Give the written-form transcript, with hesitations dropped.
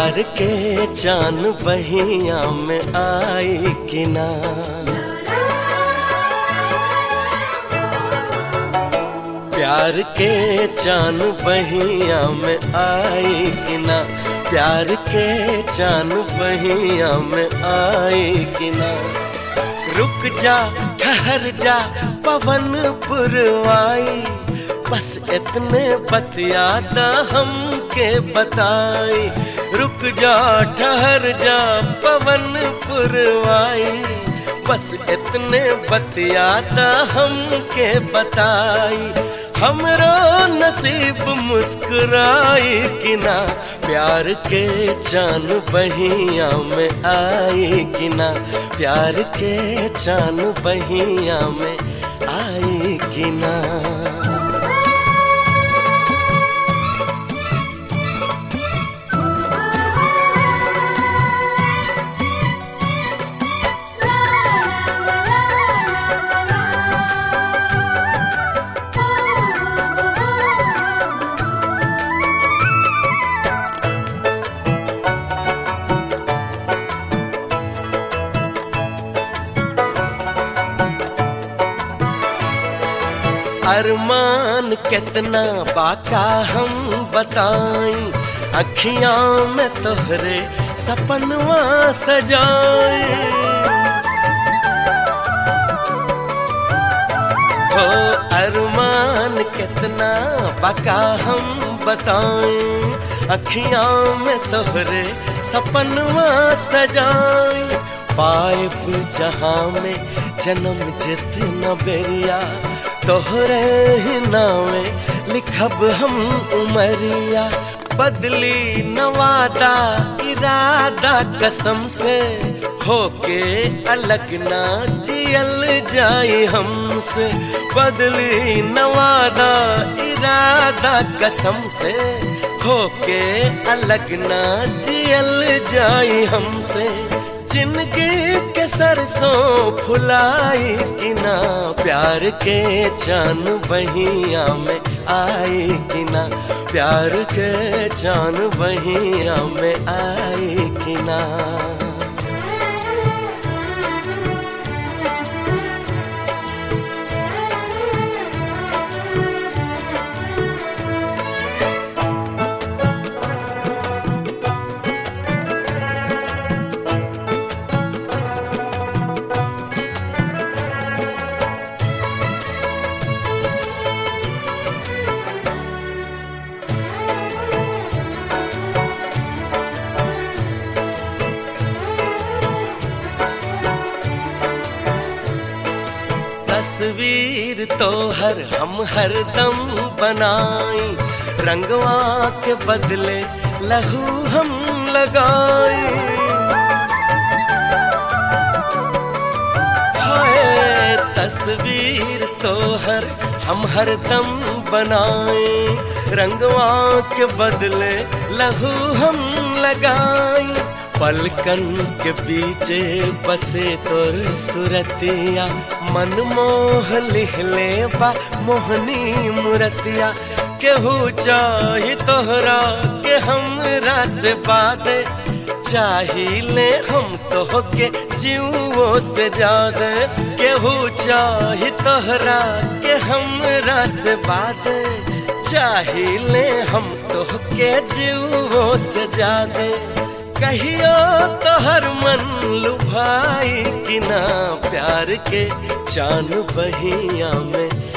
प्यार के चान बहिया में आई कि ना। प्यार के चान बहिया में आई कि ना। प्यार के चान बहिया में आई कि ना। रुक जा ठहर जा पवन पुरवाई, बस इतने बतियाता हमके बताई। रुक जा ठहर जा पवन पुरवाई, बस इतने बतियाता हमके बताई। हमरो नसीब मुस्कुराई कि ना। प्यार के चान बहिया में आई कि ना। प्यार के चान बहिया में आई कि ना। अरमान कितना बाका हम बताई, अखियां में तोहरे सपनवा सजाए। हो अरमान कितना बाका हम बताई, अखियां में तोहरे सपनवा सजाए। पाइप जहां में जन्म जितना बेरिया, तोहरे ही नावे लिखब हम उमरिया। बदली नवादा इरादा कसम से, होके अलग ना जियल जाए हमसे। बदली नवादा इरादा कसम से, होके अलग ना जियल जाए हमसे। जिंदगी के सरसों फुलाई कि ना। प्यार के चान बहिया में आई कि ना। प्यार के चान बहिया में आई कि ना। तस्वीर तो हम हर दम बनाई, रंगवा के बदले लहू हम लगाए। हाय तस्वीर तो हम हर दम बनाए, रंगवा के बदले लहू हम लगाए। पलकन के बीचे बसे तोर सुरतिया, मन मोह लिहले बा मोहनी मूरतिया। केहू चाही तोहरा के हमरा से बादे, चाहिए हम तो के जीवो से ज्यादा। केहू चाही तोहरा के हमरा से बादे, चाहिए हम तो के जीवो से ज्यादा। कहियो तोहर मन लुभाई कि ना। प्यार के चान बहिया में